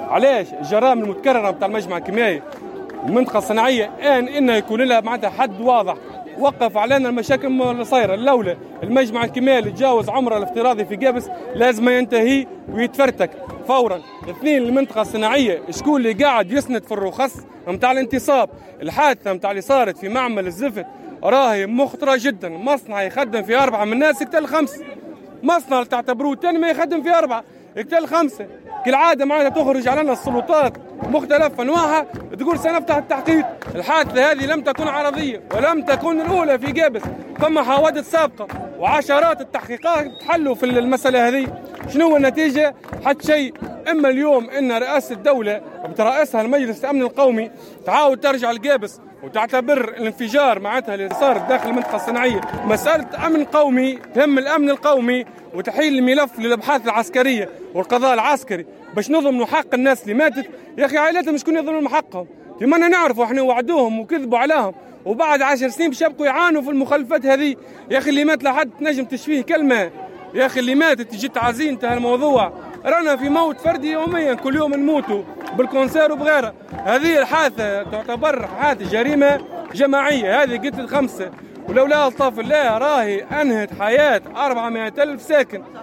علاش الجرائم المتكرره نتاع المجمع الكيميائي المنطقه الصناعيه انه يكون لها معناتها حد واضح وقف علينا المشاكل اللي صايره. الاولى المجمع الكيميائي اللي تجاوز عمره الافتراضي في قابس لازم ينتهي ويتفرتك فورا. اثنين المنطقه الصناعيه شكون اللي قاعد يسند في الرخص نتاع الانتصاب. الحادثه نتاع اللي صارت في معمل الزفت راهي مخطره جدا. مصنع يخدم في 4 من الناس يقتل 5، مصنع تعتبروه تاني ما يخدم في 4 يقتل 5. كالعاده معناتها تخرج علينا السلطات مختلف انواعها تقول سنفتح التحقيق. الحادثه هذه لم تكن عرضيه ولم تكن الاولى في قابس، ثم حوادث سابقه وعشرات التحقيقات تحلوا في المساله هذه. شنو النتيجه؟ حتى شيء. اما اليوم ان رئاسه الدوله بترأسها المجلس الامن القومي تعاود ترجع لقابس وتعتبر الانفجار معناتها اللي صار داخل المنطقه الصناعيه مساله امن قومي تهم الامن القومي وتحيل الملف للابحاث العسكريه والقضاء العسكري باش نضمنوا حق الناس اللي ماتت. يا اخي عائلاتهم شكون يضمنوا حقهم؟ لما نعرفوا احنا وعدوهم وكذبوا عليهم وبعد 10 سنين باش يبقوا يعانوا في المخالفات هذه. يا اخي اللي مات لحد تنجم تشفيه كلمه. يا اخي اللي ماتت تجي تعزين انتهى الموضوع. رانا في موت فردي يوميا، كل يوم نموتوا بالكونسير وبغيره. هذه الحادثه تعتبر حادثه جريمه جماعيه. هذه قتلت 5 ولولا الطاف الله راهي انهت حياه 400,000 ساكن.